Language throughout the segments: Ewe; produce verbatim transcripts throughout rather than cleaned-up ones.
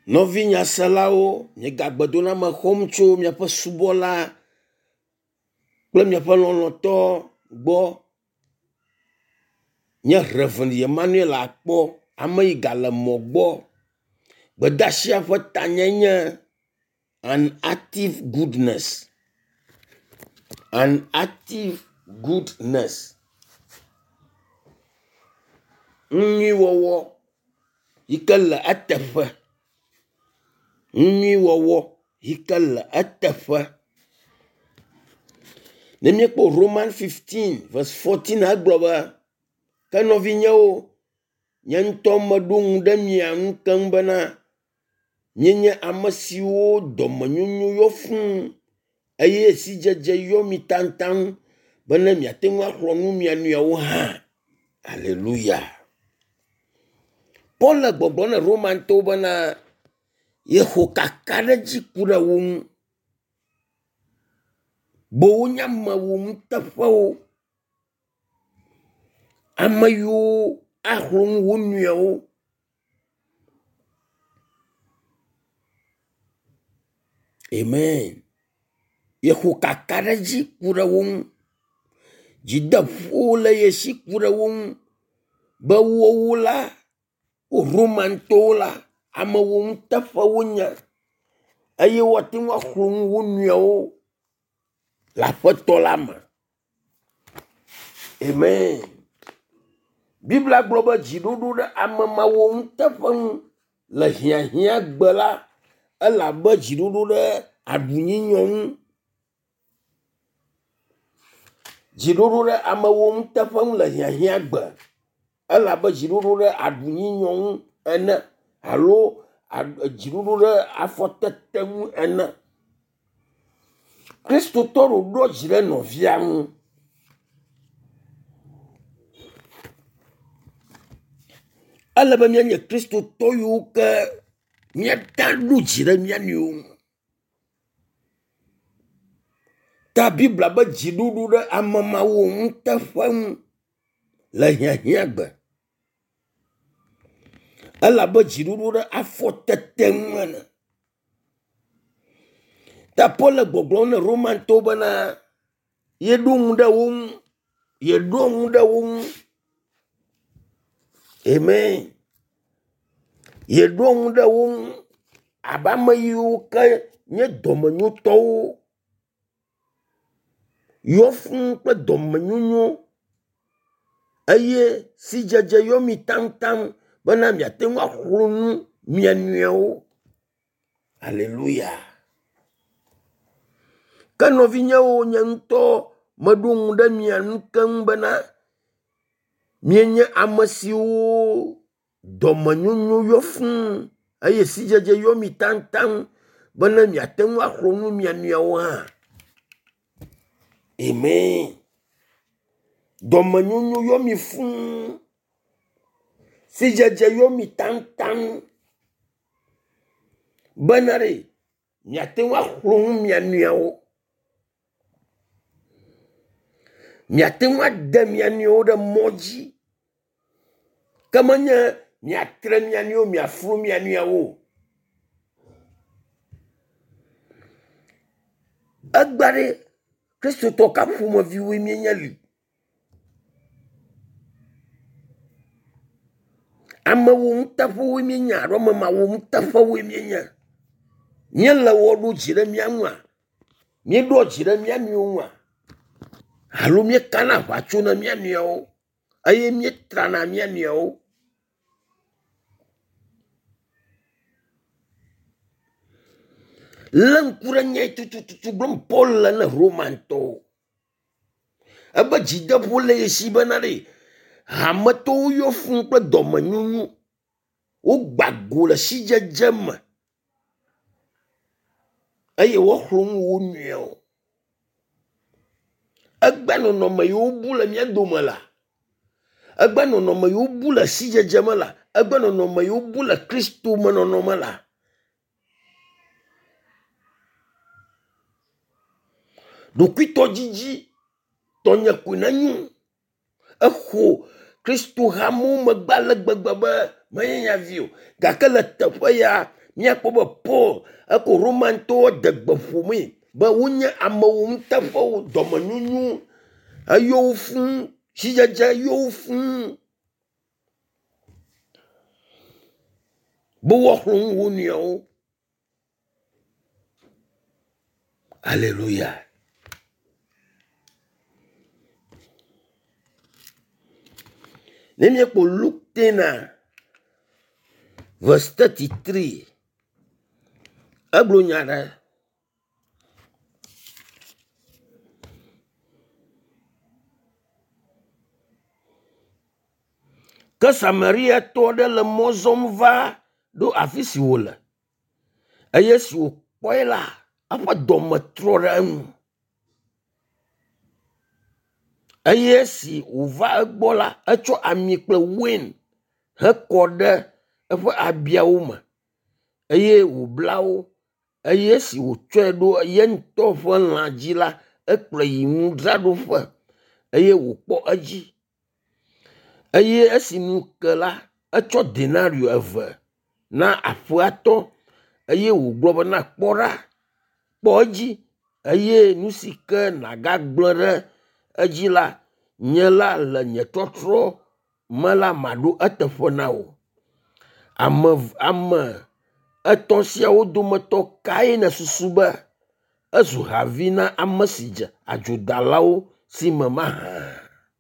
Novi nyaselao, nye gagbedona me xɔm tso miaƒe subɔla kple miaƒe lɔlɔ̃tɔ gbɔ. Nye Reverend Emmanuel akpɔ, ame yi gale mɔ gbɔ. Gbedasia ƒe tanyenye an active goodness. An active goodness. Nyui wɔwɔ yike le eteƒe. Nyui wɔwɔ yike le eteƒe. Ne miekpɔ Roman fifteen verse fourteen agblɔ be ke nɔvinyewo nye ŋutɔ meɖo ŋu ɖe mia ŋu keŋ bena nyenye ame siwo dɔmenyonyo yɔ fũu eye sidzedze yɔ mi taŋtaŋ bena miate ŋu axlɔ nu mia nɔewo hã. Alléluia. Paul le gbɔgblɔ ne Roman to bena yexɔ kaka ɖe dzi ku ɖe wo ŋu. Bowo nye amewo ŋuteƒewo. Ame yiwo axlɔ ŋu wo nɔewo. Amen. Yexɔ kaka ɖe dzi ku ɖe wo ŋu. Dzideƒo le ye si ku ɖe wo ŋu. Be wowo la, wo Roman towo la, amewo ŋuteƒewo nye. Eye woate ŋu axlɔ ŋu wo nɔewo le aƒetɔ la me. Amen. Biblia gblɔ be dziɖoɖo ɖe ame mawo ŋuteƒe ŋu le hiahiã gbe la, elabe dziɖoɖo ɖe aɖunyinyo ŋu. Dziɖoɖo ɖe amewo ŋuteƒe ŋu le hiahiã gbe, elabe dziɖoɖo ɖe aɖunyinyo ŋu ene alo dziɖoɖo ɖe afɔtete ŋu ene. Kristotɔ ɖo ɖo dzi ɖe nɔvia ŋu. Ele be mianye kristotɔ yiwo ke miata ɖo dzi ɖe mia nɔewo ŋu. Ta Biblia be dziɖoɖo ɖe ame mawo ŋuteƒe ŋu le hiahiã gbe. Elabe dziɖoɖo ɖe afɔtete ŋu ene. Ta Paul le gbɔgblɔm ne Roman to bena yeɖo ŋu ɖe wo ŋu. Yeɖo ŋu ɖe wo ŋu. Amen. Yeɖo ŋu ɖe wo ŋu abe ame yiwo ke nye dɔmenyotɔwo. Yɔ fũu kple dɔmenyonyo. Eye sidzedze yɔ mi taŋtaŋ bena miate ŋu axlɔ nu mia nɔewo. Alléluia. Ke nɔvinyewo nye ŋutɔ meɖo ŋu ɖe mia ŋu keŋ bena mienye ame siwo dɔmenyonyo yɔ fũu eye sidzedze yɔ mi taŋtaŋ bena miate ŋu axlɔ nu mia nɔewo hã. Amen. Dɔmenyonyo yɔ mi fũu. Sidzedze yɔ mi taŋtaŋ bena ɖe miate ŋu axlɔ nu mia nɔewo. Miate ŋu ade mia nɔewo ɖe mɔ dzi. Ke menye miatre mia nɔewo miafru mia nɔewo. Egba ɖe kristotɔ ka ƒomeviwoe mienye li. Amewo ŋuteƒewoe mienye alo ame mawo ŋuteƒewoe mienye. Míele wɔ ɖo dzi ɖe mia ŋua. Míeɖo dzi ɖe mia nɔewo ŋua. Alo míekana aʋatso na mia nɔewo. Eye míetrana mia nɔewo. Le ŋku ɖe nya tutututu gblɔm Paul le ne Romantɔwo. Ebe dzideƒo le ye si bena ɖe hametɔwo yɔ fũu kple dɔmenyonyo. Wogba go le sidzedze me. Eye woxlɔ ŋu wo nɔewo. Egbe nɔnɔme yiwo bu le mia dome la. Egbe nɔnɔme yiwo bu le sidzedze me la. Egbe nɔnɔme yiwo bu le Kristo me nɔnɔme la. Ɖokuitɔ dzidzi tɔnye koe na nyu. Exo Kristo hamu megba le gbegbe be menye nya vi o. Gake le teƒe ya mia pobe Paul eko Roman to de gbefumi be wonye amewo mtefo domenyunyu ayo fun sijaja yo fun bo wohun wonio. Hallelujah. Nemi ko Luke ten verse thirty-three. Aglo nyara. Que Samaria torde le mozom va do afisi wole. Eye si o poila apa dome trora enu. Eye si o va egbola echo ami kple wen he kode efe abiawo me. Eye o blawo eye si o tsoe do ye nto fe lanji la ekple yi nu drado fe. Eye o kpo aji. Eye esi nu ke la echo denario eve na afuato. Eye o glo na kpora kpoji. Eye nu si ke na gagblere eji la nye la le nye trotro mala mado etefo na wo. Ame ame eton siawo dometo kae na susu be ezu havi na ame si dze adzodalawo si me maha.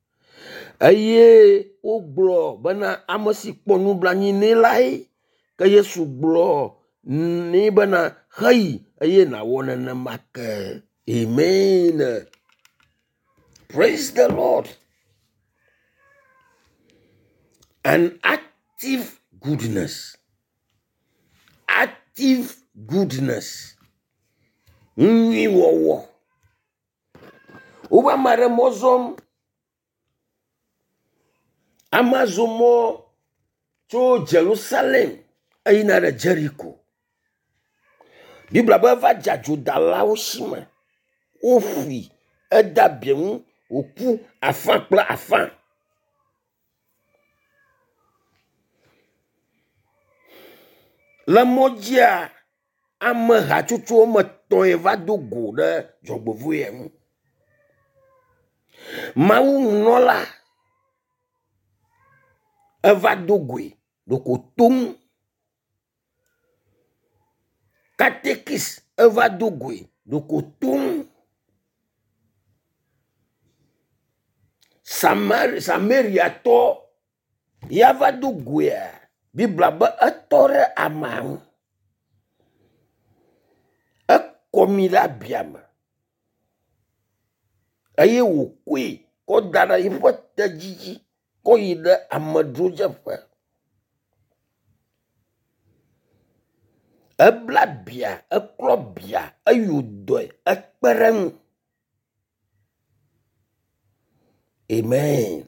Eye o glo bena ame si kpɔ nublanyi ne lai ke Yesu glo ni bena hei eye na wo nenema ke. Amen. Praise the Lord. An active goodness. Active goodness. Nwi wowo. Uba mare mozom. Amazomo to Jerusalem. Ayina de Jericho. Bibla ba va jajo dala osima. Ofi. Eda bien. Oku. Afan pla afan. La modia. Ame hachuchu ome ton eva do go de jogbovu ye. Mawu nola. Eva do gwe. Doko tung. Katekis eva do gwe. Doko tung. Samar, Samaria to. Yava do gwe. Bibla ba atore amang. Komila biama. Aye wo kwe. Ko dara ifo tajiji. Ko yide amadroja fa. Ebla bia. Eklo bia. Ayudoy. Ekpereng. Amen.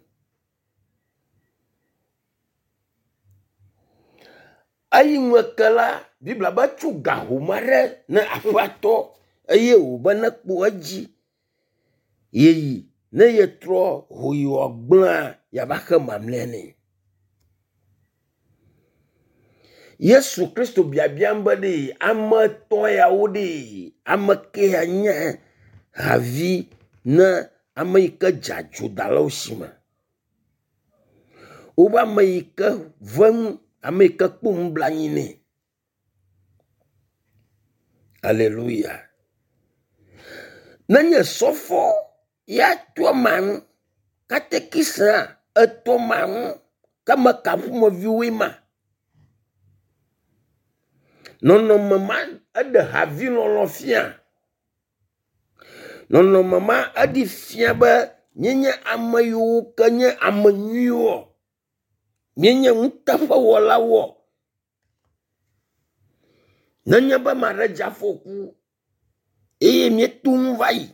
Ayi mwekala. Bibla ba chuga humare na afato. Aye wo bana kpo aji. Yeyi. Ne ye tro huyi ogblaa. Yabaka mamlene. Yesu Kristo biabiamba de. Ama toya ode. Ama ke anya. Havi na ama ika jajo dala osima. Uba ama ika vang. Ama ika kumblanyine. Hallelujah. Nanye sofo. Ya tua man. Katekisa. Eto man. Kama kafu mo viwima. Nono mama. Ade havi lolo fia. Nono mama. Adi fia ba. Nyenye amayu. Kanye amanyuyo. Nyenye mtafa wala wo. Nanye ba mareja foku. Eye mietum vai.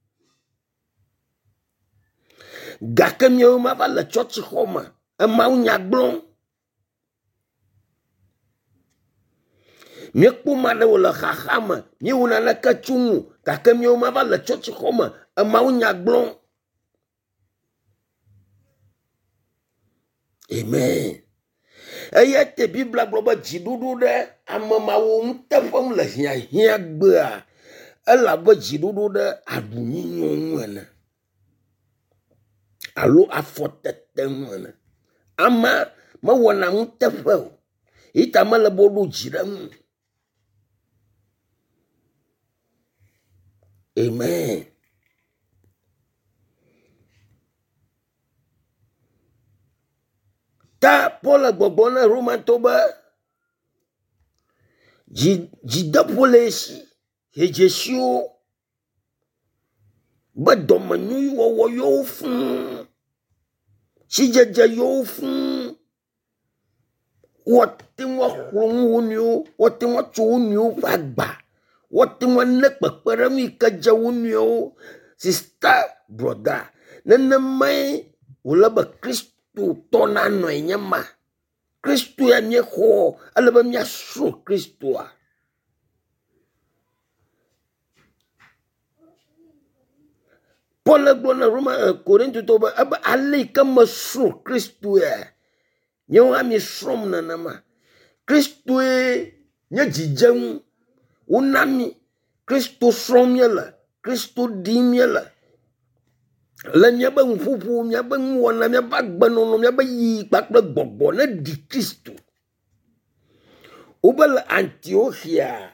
Gake mie ma va le church home. Ema unya blon. Mie kuma le wole khahama. Mie una le kachungu. Gake mie ma va le church home. Ema unya blon. Amen. Eya te Biblia gblɔ be dziɖuɖu ɖe amemawo ŋuteƒem le hiahiã gbea, elabe dziɖuɖu ɖe aɖunyinyo ŋu ene alo afɔtete ŋu ene. Ama mewɔna ŋuteƒe o, ita mele be woɖo dzi ɖe ŋu. Amen. Ta Paul gbɔgblɔ na Romatɔ be dzideƒo le esi, hedzesiwo be dɔmenyui wɔwɔ yewo fũu, sidzedze yewo fũu, wɔte ŋu axlõ ŋu wo nɔewo, wɔte ŋu atso wo nɔewo ƒe agba, wɔte ŋu ane kpekpeɖeŋu yi ke dze wo nɔewo. Sista, broda, nenemae wòle be Kristo tɔ nanɔe nye ma. Kristo ya míexɔ, ele be míasrɔ̃ Kristoa. Paul gblɔ na Roma Korintotɔ be ebe ale yi ke mesrɔ̃ Kristo ya, nyewo hã miesrɔ̃m nenema. Kristoe nye dzidzenu, wona mi, Kristo srɔ̃ míele, Kristo ɖi míele. Le míabe ŋuƒoƒo, míabe ŋuwɔna, míabe agbenɔnɔ, míabe yi kpakple gbɔgbɔ ne ɖi Kristo. Wobe le Antiochia,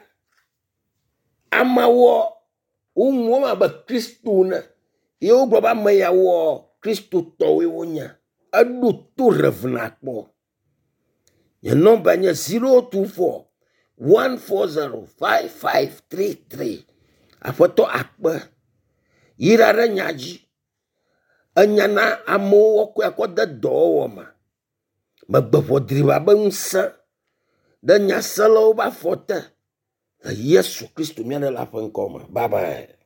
amawo woŋuwo abe Kristo ne. Ye wogblɔ be ame yawo kristotɔwoe wonye. Eɖo to revna kpɔ. Nye nɔmba nye zero two four one four zero five five three three. Aƒetɔ akpe. Yira ɖe nya dzi. Enya na amewo wɔkɔe akɔ de dɔwɔwɔ me. Megbe ʋɔdriba be ŋusẽ ɖe nyaselawo be afɔ te. Le Yesu Kristo mía ɖe la ƒe ŋkɔ me. Bye bye.